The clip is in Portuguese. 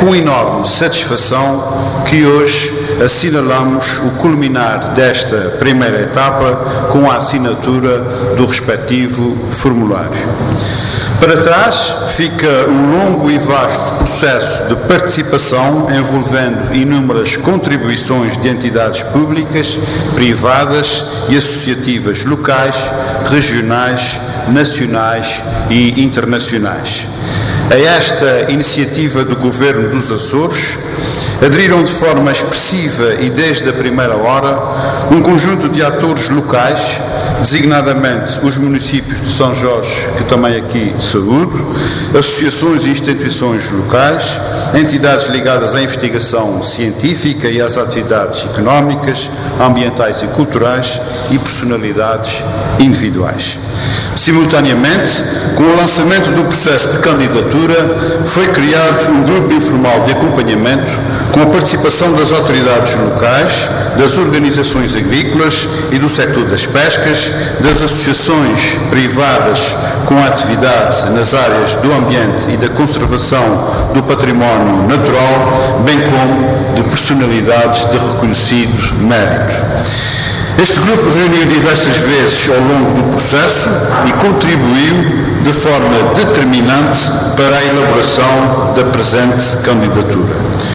com enorme satisfação que hoje assinalamos o culminar desta primeira etapa com a assinatura do respectivo formulário. Para trás fica um longo e vasto processo de participação envolvendo inúmeras contribuições de entidades públicas, privadas e associativas locais, regionais, nacionais e internacionais. A esta iniciativa do Governo dos Açores aderiram de forma expressiva e desde a primeira hora um conjunto de atores locais, designadamente os municípios de São Jorge, que também aqui saúdo, associações e instituições locais, entidades ligadas à investigação científica e às atividades económicas, ambientais e culturais e personalidades individuais. Simultaneamente, com o lançamento do processo de candidatura, foi criado um grupo informal de acompanhamento com a participação das autoridades locais, das organizações agrícolas e do setor das pescas, das associações privadas com atividade nas áreas do ambiente e da conservação do património natural, bem como de personalidades de reconhecido mérito. Este grupo reuniu diversas vezes ao longo do processo e contribuiu de forma determinante para a elaboração da presente candidatura.